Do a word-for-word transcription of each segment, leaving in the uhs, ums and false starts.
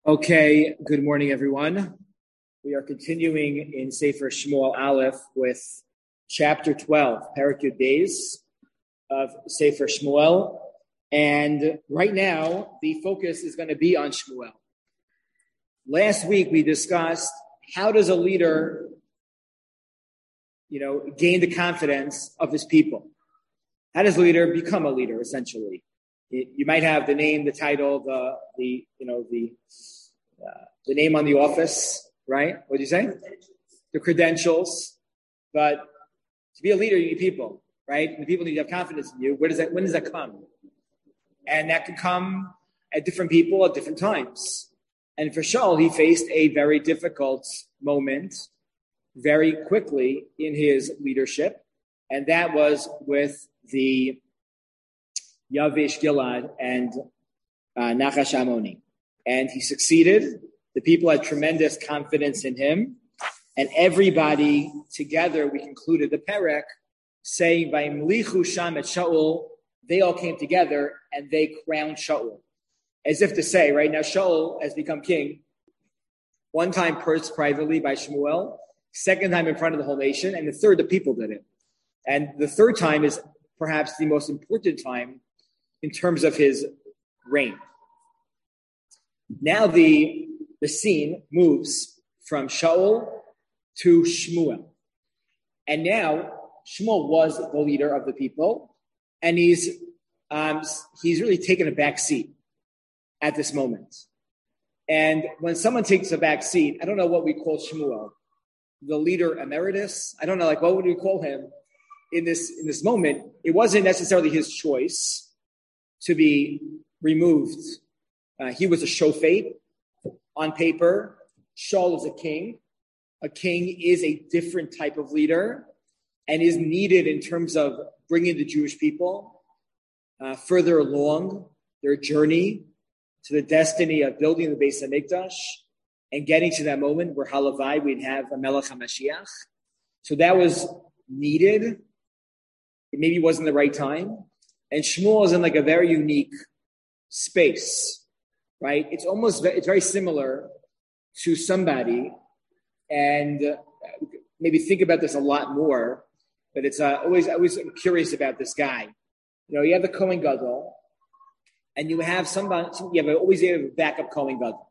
Okay, good morning, everyone. We are continuing in Sefer Shmuel Aleph with chapter twelve, Perek Yud Beis of Sefer Shmuel. And right now, the focus is going to be on Shmuel. Last week, we discussed how does a leader, you know, gain the confidence of his people? How does a leader become a leader, essentially? You might have the name, the title, the, the you know, the uh, the name on the office, right? What do you say? The credentials. But to be a leader, you need people, right? And the people need to have confidence in you. Where does that? When does that come? And that can come at different people at different times. And for Shaul, he faced a very difficult moment very quickly in his leadership, and that was with the Yavesh Gilad and uh, Nachash Ammoni. And he succeeded. The people had tremendous confidence in him. And everybody together, we concluded the Perek, saying, Vayimlichu Sham et Shaul, they all came together and they crowned Shaul. As if to say, right now, Shaul has become king. One time first privately by Shmuel, second time in front of the whole nation, and the third, the people did it. And the third time is perhaps the most important time in terms of his reign. Now the, the scene moves from Shaul to Shmuel. And now Shmuel was the leader of the people, and he's um, he's really taken a back seat at this moment. And when someone takes a back seat, I don't know what we call Shmuel, the leader emeritus. I don't know, like what would we call him in this in this moment? It wasn't necessarily his choice to be removed. Uh, he was a shofet on paper. Shaul is a king. A king is a different type of leader and is needed in terms of bringing the Jewish people uh, further along their journey to the destiny of building the Beis HaMikdash and getting to that moment where Halavai we'd have a Melech HaMashiach. So that was needed. It maybe wasn't the right time. And Shmuel is in like a very unique space. Right? It's almost, it's very similar to somebody, and uh, maybe think about this a lot more, but it's uh, always, always I'm curious about this guy. You know, you have the Kohen Gadol, and you have somebody, you have always have a backup Kohen Gadol.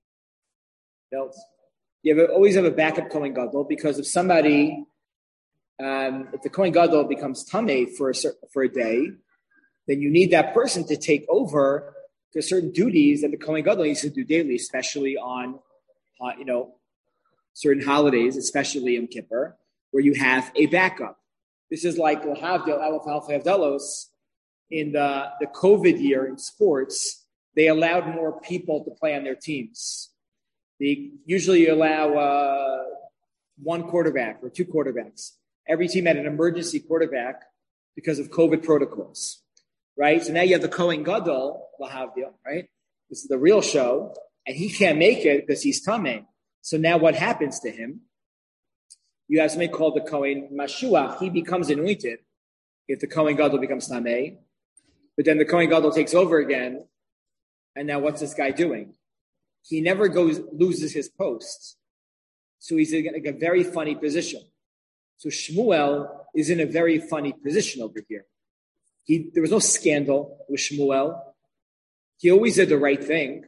You know, you have a, always have a backup Kohen Gadol because if somebody, um, if the Kohen Gadol becomes Tameh for a, for a day, then you need that person to take over there's certain duties that the Kohen Gadol needs to do daily, especially on, uh, you know, certain holidays, especially Yom Kippur, where you have a backup. This is like L'havdil, Aleph Alpha Havdalos. In the, the COVID year in sports, they allowed more people to play on their teams. They usually allow uh, one quarterback or two quarterbacks. Every team had an emergency quarterback because of COVID protocols. Right? So now you have the Kohen Gadol, L'havdil, right? This is the real show, and he can't make it because he's Tameh. So now what happens to him? You have something called the Kohen Mashuach. He becomes anointed if the Kohen Gadol becomes Tameh. But then the Kohen Gadol takes over again, and now what's this guy doing? He never goes loses his post. So he's in like a very funny position. So Shmuel is in a very funny position over here. He, there was no scandal with Shmuel. He always did the right thing.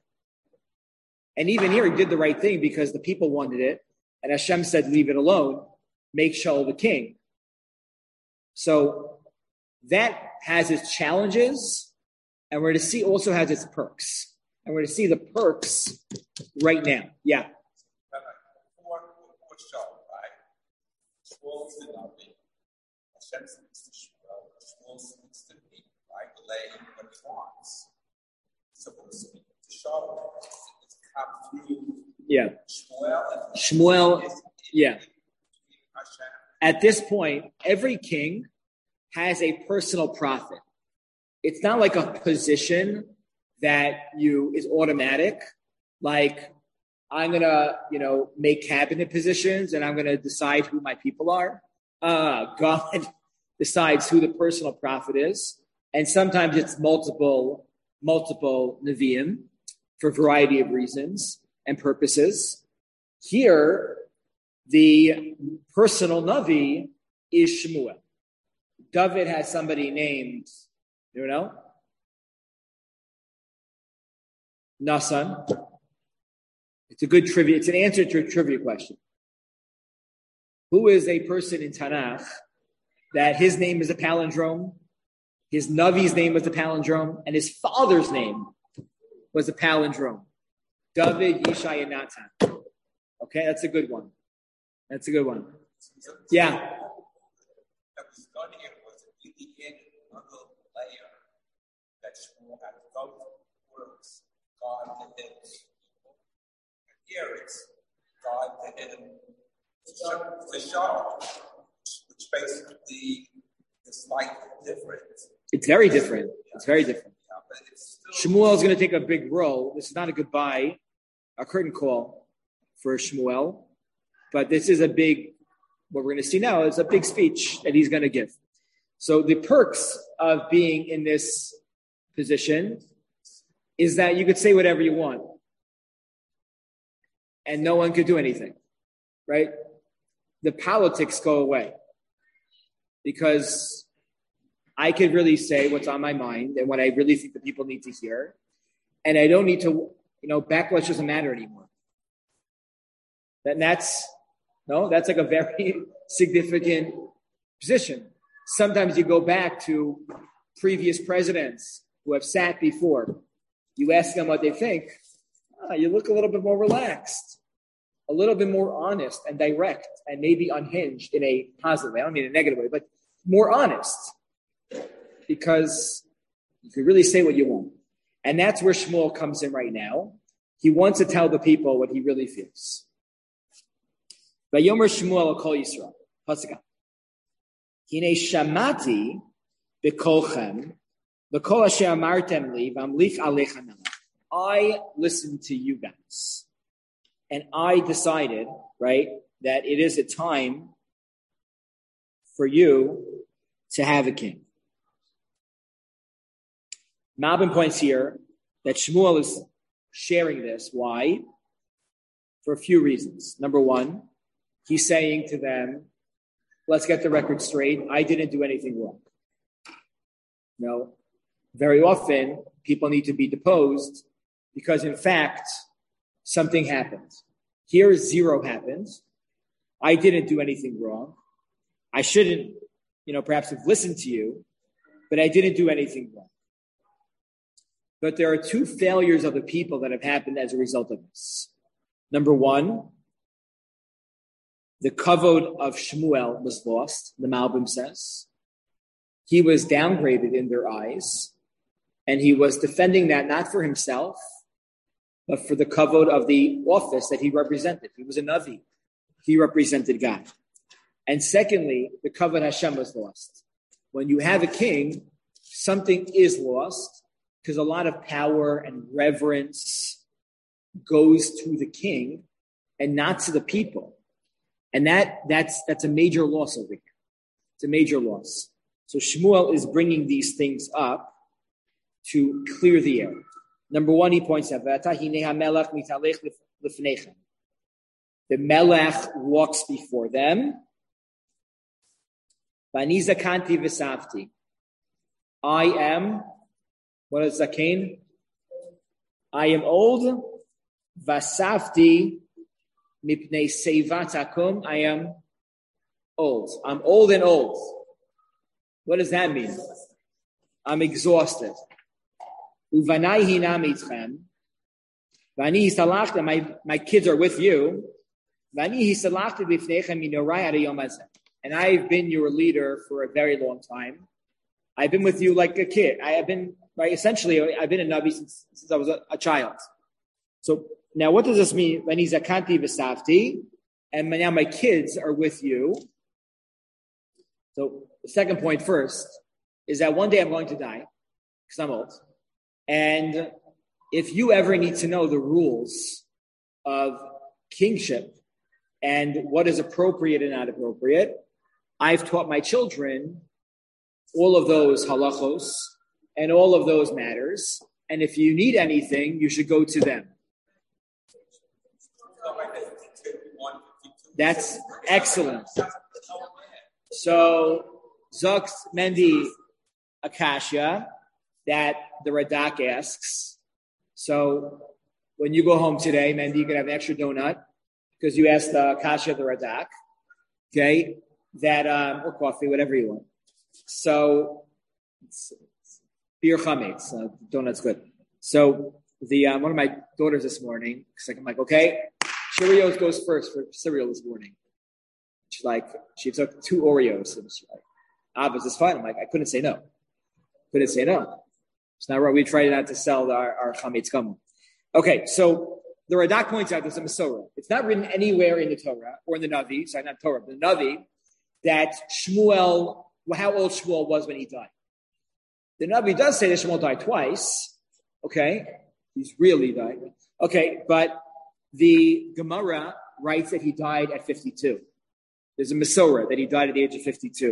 And even here, he did the right thing because the people wanted it. And Hashem said, leave it alone. Make Shaul the king. So that has its challenges. And we're going to see also has its perks. And we're going to see the perks right now. Yeah. Before Shaul, right? Shaul is the nothing. Hashem speaks to Shmuel. Shmuel speaks to me, right? Delaying what he wants. So we'll speak to Shaul. It's come through yeah. Shmuel. Shmuel, yeah. At this point, every king has a personal prophet. It's not like a position that you is automatic. Like I'm gonna, you know, make cabinet positions and I'm gonna decide who my people are. Uh, God decides who the personal prophet is. And sometimes it's multiple, multiple Nevi'im. for a variety of reasons and purposes. Here, the personal Navi is Shmuel. David has somebody named, you know, Nasan. It's a good trivia. It's an answer to a trivia question. Who is a person in Tanakh that his name is a palindrome, his Navi's name was a palindrome, and his father's name was a palindrome? David, Yishai, and Natan. Okay, that's a good one. That's a good one. Yeah. That was done here was in another layer that Shmuel had both works, God to him. And here it's God to him. The shah, which basically is slightly different. It's very different. It's very different. Yeah, but it's still Shmuel is going to take a big role. This is not a goodbye, a curtain call for Shmuel, but this is a big, what we're going to see now is a big speech that he's going to give. So the perks of being in this position is that you could say whatever you want and no one could do anything, right? The politics go away because I could really say what's on my mind and what I really think the people need to hear. And I don't need to, you know, backlash doesn't matter anymore. And that's, no, that's like a very significant position. Sometimes you go back to previous presidents who have sat before. You ask them what they think. Ah, you look a little bit more relaxed, a little bit more honest and direct and maybe unhinged in a positive way. I don't mean a negative way, but more honest because you can really say what you want. And that's where Shmuel comes in right now. He wants to tell the people what he really feels. Vayomer Shmuel kol Yisrael. Pasuk. Hine shamati bekolchem bekol asher amartem li v'amlich alecha melech. I listened to you guys, and I decided, right, that it is a time for you to have a king. Malbim points here that Shmuel is sharing this. Why? For a few reasons. Number one, he's saying to them, let's get the record straight. I didn't do anything wrong. No. Very often, people need to be deposed because, in fact, something happened. Here, zero happened. I didn't do anything wrong. I shouldn't, you know, perhaps have listened to you, but I didn't do anything wrong. But there are two failures of the people that have happened as a result of this. Number one, the kavod of Shmuel was lost, the Malbim says. He was downgraded in their eyes, and he was defending that not for himself, but for the kavod of the office that he represented. He was a Navi. He represented God. And secondly, the kavod Hashem was lost. When you have a king, something is lost because a lot of power and reverence goes to the king and not to the people. And that that's that's a major loss over here. It's a major loss. So Shmuel is bringing these things up to clear the air. Number one, he points out, the Melech walks before them. I am, what is Zakein? I am old. Vasafti mipnei seivat hakum. I am old. I'm old and old. What does that mean? I'm exhausted. Uvanai hinam itchem. Vani hisalachta. My my kids are with you. Vani hisalachta b'fneichem minorai ad hayom hazeh. And I've been your leader for a very long time. I've been with you like a kid. I have been, right, essentially, I've been a Navi since, since I was a, a child. So now what does this mean? When he's zakanti v'safti, and now my kids are with you. So the second point first is that one day I'm going to die because I'm old. And if you ever need to know the rules of kingship and what is appropriate and not appropriate, I've taught my children all of those halachos and all of those matters. and if you need anything, you should go to them. That's excellent. So, Zux Mendi Akasha, that the Radak asks. So, when you go home today, Mendi, you can have an extra donut because you asked the Akasha of the Radak. Okay? That, um, or coffee, whatever you want. So, it's, it's beer chametz. Uh, donut's good. So, the um, one of my daughters this morning, because I'm like, okay, Cheerios goes first for cereal this morning. She's like, she took two Oreos. And she's like, ah, but it's fine. I'm like, I couldn't say no. Couldn't say no. It's not right. We tried not to sell our, our chametz kamon. Okay, so the Radak points out there's a Masorah. It's not written anywhere in the Torah or in the Navi, sorry, not Torah, but the Navi, that Shmuel, how old Shmuel was when he died. The Navi does say that Shmuel died twice. Okay, he's really died. Okay, but the Gemara writes that he died at fifty-two. There's a Masorah that he died at the age of fifty-two.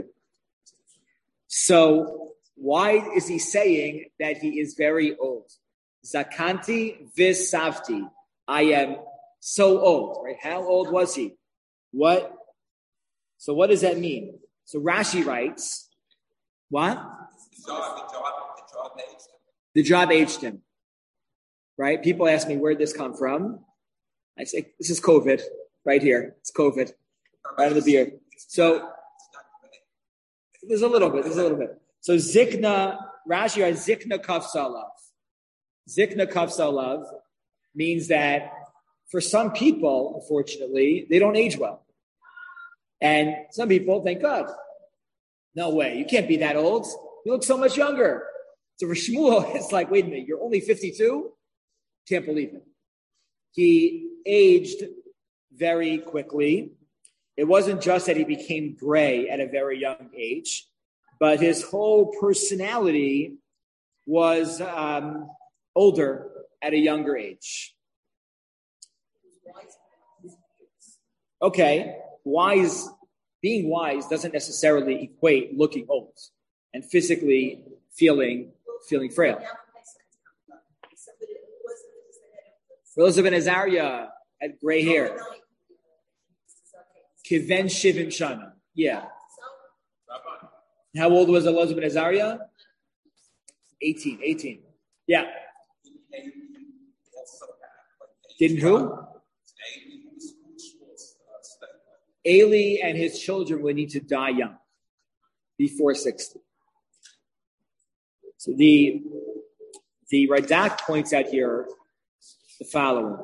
So why is he saying that he is very old? Zakanti vis savti. I am so old, right? How old was he? What? So what does that mean? So Rashi writes, what? The job, the job, the job aged him. The job aged him. Right? People ask me, where'd this come from? I say, this is COVID right here. It's COVID. Right in the beard. So there's a little bit, there's a little bit. So Zikna, Rashi writes Zikna Kafsalav. Zikna Kafsalav means that for some people, unfortunately, they don't age well. And some people, thank God, no way, you can't be that old. You look so much younger. So for Shmuel, it's like, wait a minute, you're only fifty-two? Can't believe it. He aged very quickly. It wasn't just that he became gray at a very young age, but his whole personality was um, older at a younger age. Okay, wise, being wise doesn't necessarily equate looking old and physically feeling feeling frail. Elizabeth Azariah had gray hair. Kiven Shivim Shana. Yeah. How old was Elizabeth Azariah? eighteen. eighteen. Yeah. Didn't who? Eli and his children would need to die young, before sixty. So the, the Radak points out here the following,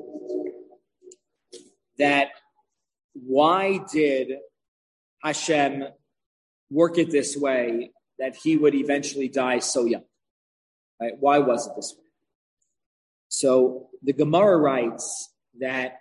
that why did Hashem work it this way that he would eventually die so young? Right? Why was it this way? So the Gemara writes that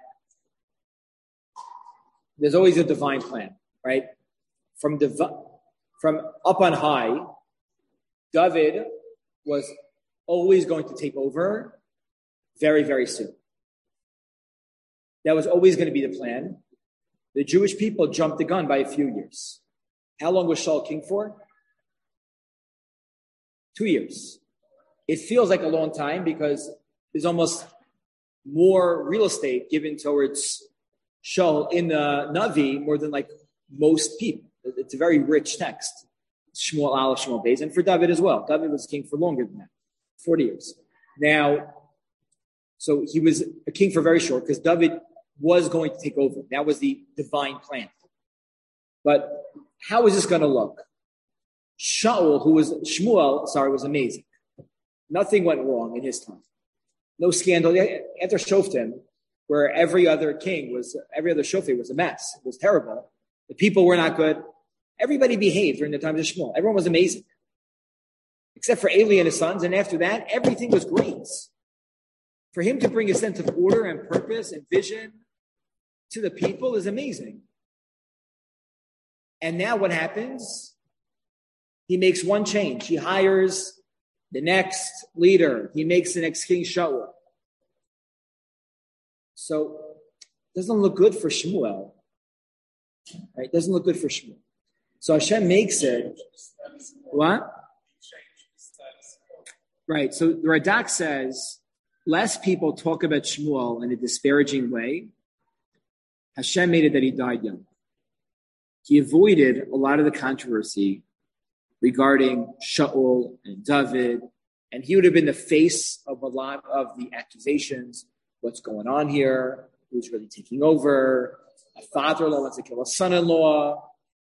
there's always a divine plan, right? From divi- from up on high, David was always going to take over very, very soon. That was always going to be the plan. The Jewish people jumped the gun by a few years. How long was Shaul king for? Two years. It feels like a long time because there's almost more real estate given towards Shaul in the Navi more than like most people. It's a very rich text. Shmuel Aleph, Shmuel Beis, and for David as well. David was king for longer than that, forty years. Now, so he was a king for very short because David was going to take over. That was the divine plan. But how is this going to look? Shaul, who was Shmuel, sorry, was amazing. Nothing went wrong in his time. No scandal. After Shoftim, where every other king was, every other shofet was a mess. It was terrible. The people were not good. Everybody behaved during the times of Shmuel. Everyone was amazing. Except for Eli and his sons. And after that, everything was great. For him to bring a sense of order and purpose and vision to the people is amazing. And now what happens? He makes one change. He hires the next leader. He makes the next king Shaul. So it doesn't look good for Shmuel. Right? It doesn't look good for Shmuel. So Hashem makes it. What? Right. So the Radak says, less people talk about Shmuel in a disparaging way. Hashem made it that he died young. He avoided a lot of the controversy regarding Shaul and David, and he would have been the face of a lot of the accusations. What's going on here? Who's really taking over? A father-in-law wants to kill a son-in-law.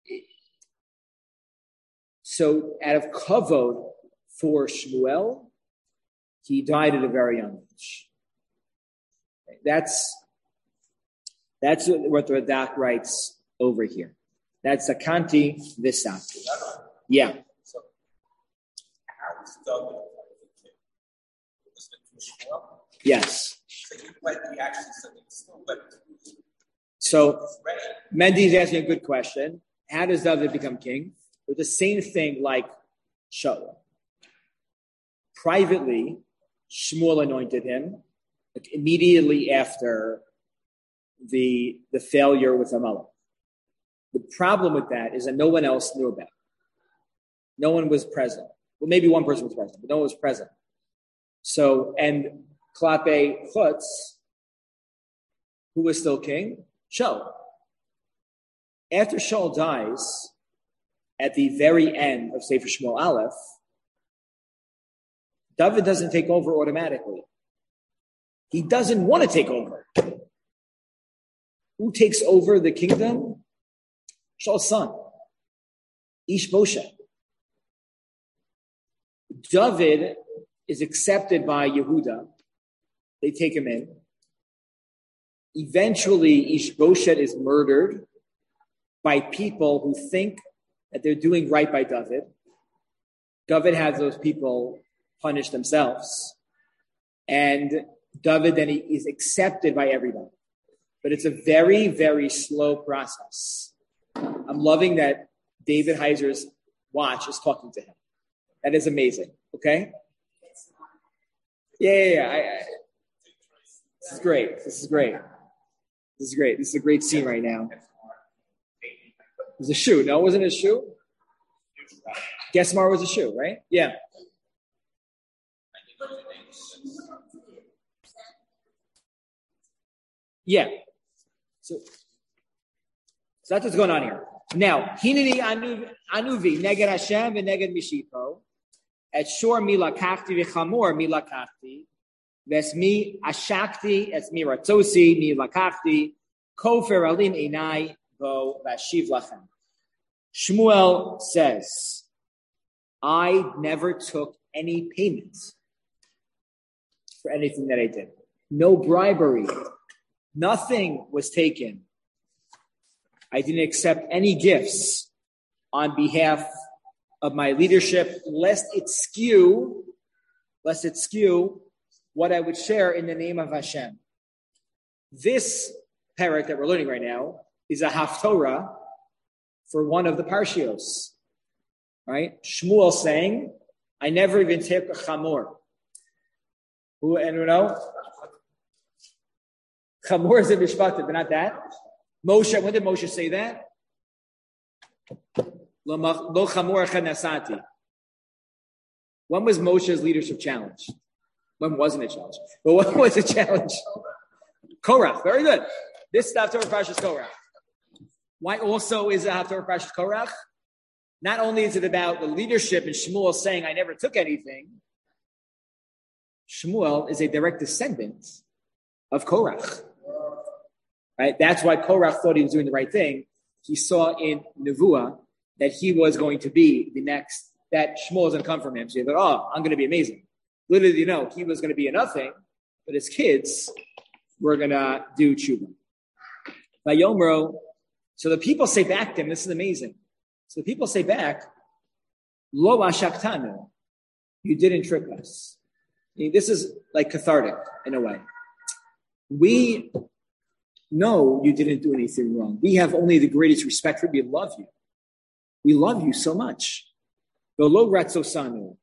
So out of kavod for Shmuel, he died at a very young age. That's, that's what the Radak writes over here. That's a Kanti Visati. Yeah. So, how is David the king? Was it Shmuel? Yes. So he went, he actually said he still went to So, Mendy's asking a good question. How does David become king? With the same thing like Shaul. Privately, Shmuel anointed him like immediately after the, the failure with Amalek. The problem with that is that no one else knew about it. No one was present. Well, maybe one person was present, but no one was present. So, and Klape Chutz, who was still king? Shaul. After Shaul dies, at the very end of Sefer Shmuel Aleph, David doesn't take over automatically. He doesn't want to take over. Who takes over the kingdom? Shaul's son, Ishbosheth. David is accepted by Yehuda. They take him in. Eventually, Ishbosheth is murdered by people who think that they're doing right by David. David has those people punish themselves. And David then is accepted by everybody. But it's a very, very slow process. I'm loving that David Heiser's watch is talking to him. That is amazing. Okay? Yeah, yeah, yeah. I, I, this is great. This is great. This is great. This is a great scene right now. It was a shoe. No, it wasn't a shoe. Gesmar was a shoe, right? Yeah. Yeah. So, so that's what's going on here. Now, Hineni Anuvi, Neged Hashem and Neged Mishipo, at Shor Milakachti Vichamor Milakachti, Vesmi Ashakti, Esmi Ratzosi, Milakachti, Kofer Alim Einai, Bo Vashiv Lachem. Shmuel says, I never took any payments for anything that I did. No bribery. Nothing was taken. I didn't accept any gifts on behalf of my leadership, lest it skew, lest it skew what I would share in the name of Hashem. This parak that we're learning right now is a haftorah for one of the parshios, right? Shmuel saying, I never even took a chamor. Who, and you know, chamor is a mishpatim, but not that. Moshe, when did Moshe say that? Lo chamor chanasati. When was Moshe's leadership challenged? When wasn't it challenged? But when was it challenged? Korach, very good. This is the Haftorah Parshas Korach. Why also is it Haftorah Parshas Korach? Not only is it about the leadership and Shmuel saying, I never took anything. Shmuel is a direct descendant of Korach. Right? That's why Korach thought he was doing the right thing. He saw in Nevuah that he was going to be the next, that Shmuel was going to come from him. So he thought, oh, I'm going to be amazing. Little did you know, he was going to be a nothing, but his kids were going to do tshuva. By Yomro, so the people say back to him, this is amazing. So the people say back, Lo ashaktanu, you didn't trick us. I mean, this is like cathartic in a way. We know you didn't do anything wrong. We have only the greatest respect for you. We love you. We love you so much. We know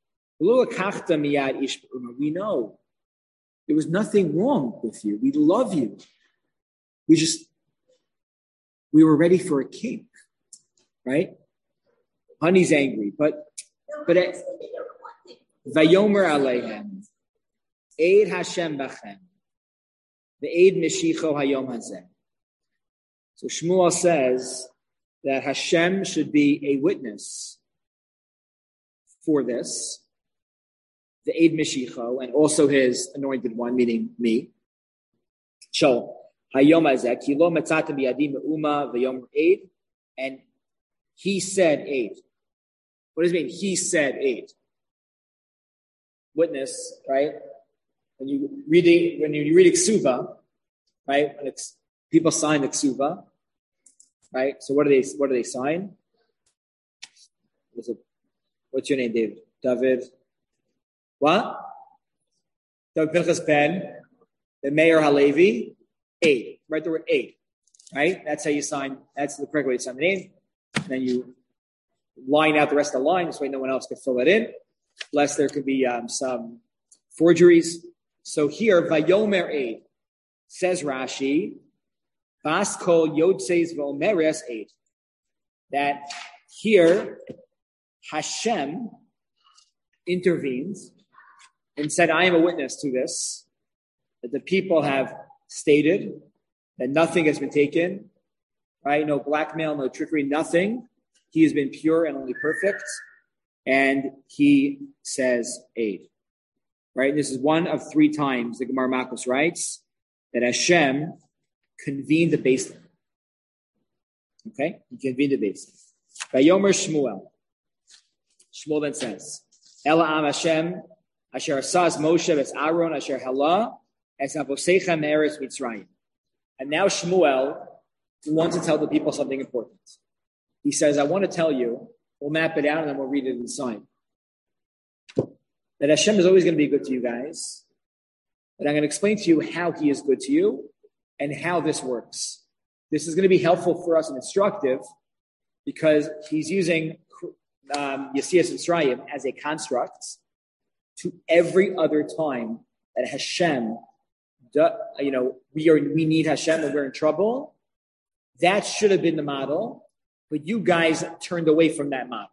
there was nothing wrong with you. We love you. We just, we were ready for a king, right? Honey's angry, but, but, Vayomer Aleihem. Eid Hashem Bachem. The Eid Meshicho Hayom Hazeh. So Shmuel says that Hashem should be a witness for this, the Eid Meshicho, and also his anointed one, meaning me. So Hayom Hazeh, Kilo Metzatem Biyadim Me'uma Vayomer Eid, and he said Eid. What does it mean? He said Eid. Witness, right? When you read it, when you read Ksuva, right? When it's, people sign the Ksuva, right? So what do they what do they sign? What's, it, what's your name, David? David. What? David Pinchas Ben, the Mayor Halevi, Eid. Write the word Eid, right? That's how you sign. That's the correct way to sign the name. And then you line out the rest of the line, this way no one else can fill it in, lest there could be um, some forgeries. So here, Vayomer Eid, says Rashi, Vas kol yodseis v'omeres Eid, that here Hashem intervenes and said, I am a witness to this, that the people have stated that nothing has been taken, right? No blackmail, no trickery, nothing. He has been pure and only perfect. And he says Eid. Right? This is one of three times the Gemara Makos writes that Hashem convened the Beis Din. Okay? He convened the Beis Din. Vayomer Shmuel. Shmuel then says, Ela am Hashem, asher asaz Moshe es Aaron, asher hala, es avosecha me'eretz Mitzrayim. And now Shmuel wants to tell the people something important. He says, I want to tell you, we'll map it out and then we'll read it in the sign, that Hashem is always going to be good to you guys. But I'm going to explain to you how he is good to you and how this works. This is going to be helpful for us and instructive because he's using um, Yesias Mitzrayim as a construct to every other time that Hashem, you know, we are we need Hashem and we're in trouble. That should have been the model. But you guys turned away from that model.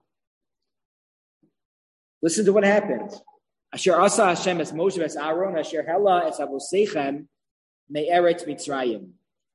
Listen to what happened. Asher asa Hashem es Moshe es Aaron, asher hela es avoseichem me'eretz Mitzrayim.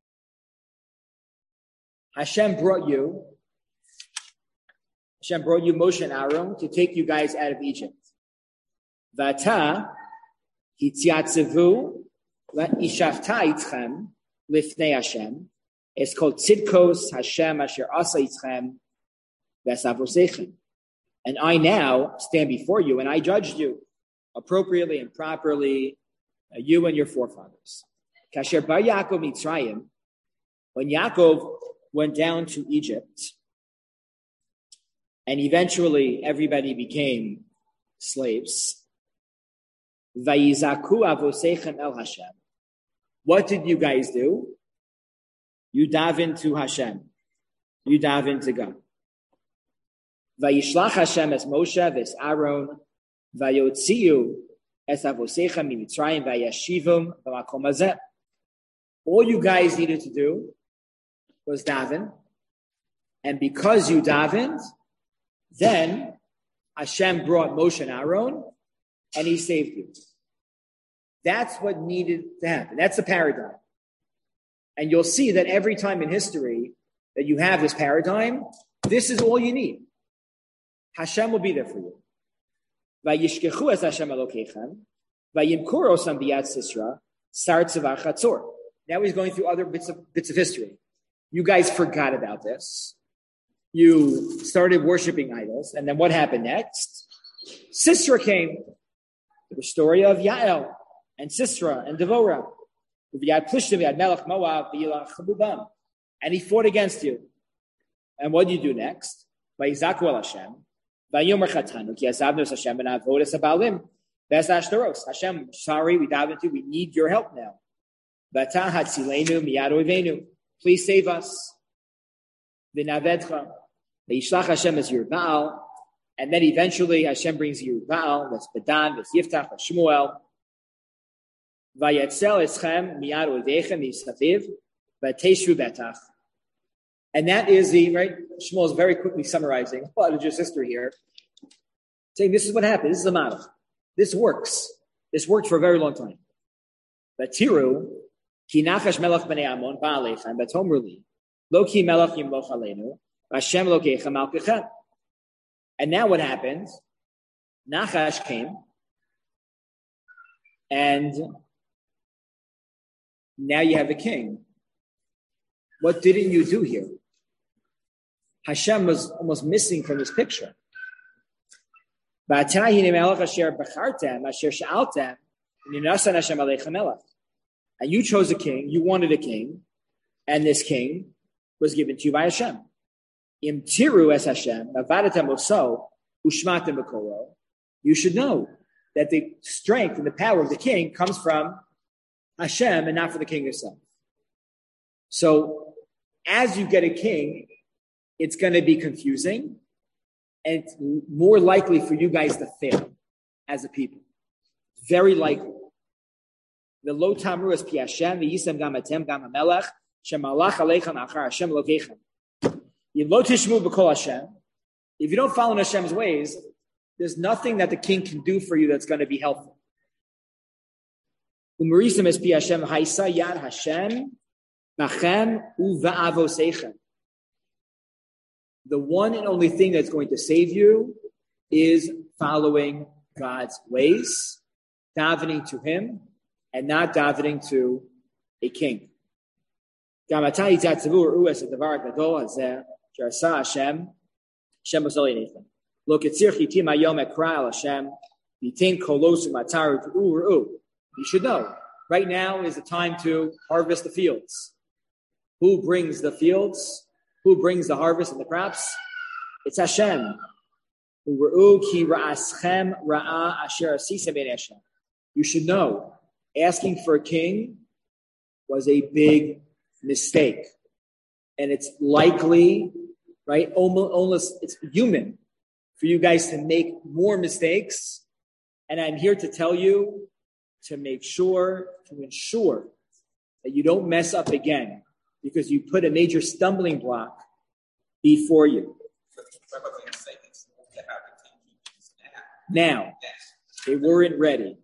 Hashem brought you, Hashem brought you Moshe and Aaron to take you guys out of Egypt. Vata hitziatzevu va'ishafta itchem lifnei Hashem. It's called Tzidkos Hashem Asher Asa Yitzchem V'Savosechem. And I now stand before you and I judged you appropriately and properly, uh, you and your forefathers. Kasher Bar Yaakov Mitzrayim, when Yaakov went down to Egypt, and eventually everybody became slaves, Vayizaku Avosechem El Hashem. What did you guys do? You dive into Hashem. You dive into God. Vayishlach Hashem es Moshe ves Aaron vayotziu es avosechem mimitzrayim vayashivum b'makom hazeh. All you guys needed to do was daven, and because you davened, then Hashem brought Moshe and Aaron, and He saved you. That's what needed to happen. That's the paradigm. And you'll see that every time in history that you have this paradigm, this is all you need. Hashem will be there for you. Vayishkechu es Hashem Elokeichem, vayimkor osam biyad Sisra, sar tzavach chatzor. Now he's going through other bits of, bits of history. You guys forgot about this. You started worshiping idols. And then what happened next? Sisra came. The story of Yael and Sisra and Devorah. And he fought against you. And what do you do next? Hashem, sorry, we dive into, we need your help now. Please save us. Hashem as Yerubal. And then eventually Hashem brings Yerubal, that's Bedan, that's Yiftach, that's Shmuel. Vayetzel eschem miyad odechem misaviv v'teishu betach. And that is the, right, Shmuel is very quickly summarizing a lot of just history here, saying this is what happened, this is the model. this works. This worked for a very long time. But Tiru, ki nachash melech b'nei Amon ba'aleichem, b'tomruli, lo ki melech yimloch aleinu, Hashem lokeichem malkechem. And now what happened? Nachash came, and now you have a king. What didn't you do here? Hashem was almost missing from this picture. And you chose a king, you wanted a king, and this king was given to you by Hashem. You should know that the strength and the power of the king comes from Hashem and not from the king himself. So as you get a king, it's going to be confusing, and it's more likely for you guys to fail as a people. Very likely. The lo tamru es pi Hashem, v'yisem gam atem gam hamelech, shemalach aleichem achar Hashem lokeichem. If lo tishmu b'kol Hashem, if you don't follow in Hashem's ways, there's nothing that the king can do for you that's going to be helpful. Umarisem es pi Hashem, haisa yad Hashem, nachem uva'avoseichem. The one and only thing that's going to save you is following God's ways, davening to Him, and not davening to a king. Look, it's you should know, right now is the time to harvest the fields. Who brings the fields? Who brings the harvest and the crops? It's Hashem. You should know, asking for a king was a big mistake. And it's likely, right, almost, almost it's human for you guys to make more mistakes. And I'm here to tell you to make sure, to ensure that you don't mess up again, because you put a major stumbling block before you. Now, they weren't ready.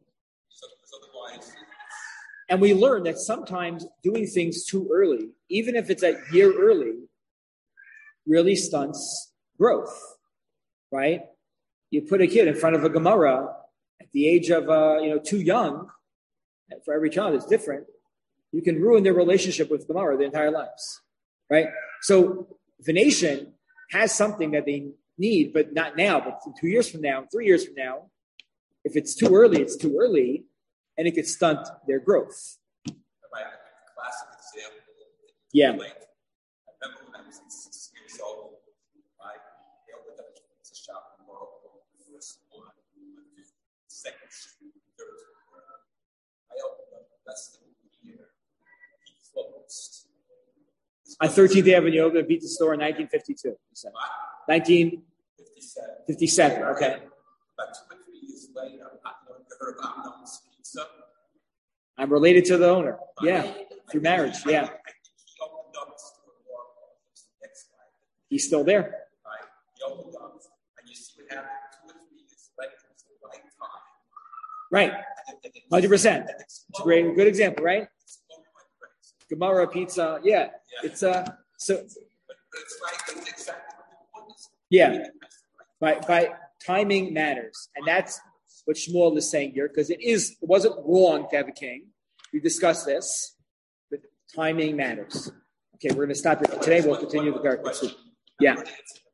And we learned that sometimes doing things too early, even if it's a year early, really stunts growth, right? You put a kid in front of a Gemara at the age of, uh, you know, too young, and for every child it's different, you can ruin their relationship with Gemara their entire lives, right? So the nation has something that they need, but not now, but two years from now, three years from now, if it's too early, it's too early, and it could stunt their growth. Classic example. Yeah. I remember when I was six years old, right? They opened up a pizza shop in Morocco, the first one, the second street, third floor. I opened up less than a year. He closed. On thirteenth Avenue, opened a pizza store in nineteen fifty-two. nineteen fifty-seven, okay. About two or three years later, I heard about Noam's Pizza. I'm related to the owner. Yeah, through marriage. Yeah. I think he opened up a store more next time. He's still there. Right? He opened up, and you see what happened two or three years later. It's the right time. Right. one hundred percent. It's a great, good example, right? Gemara, pizza. Yeah. yeah. It's uh so but it's like it's exactly what the point is. Yeah. By by timing matters. And that's what Shmuel is saying here, because it is it wasn't wrong to have a king. We discussed this, but timing matters. Okay, we're gonna stop here for today. We'll continue the Garden. Yeah.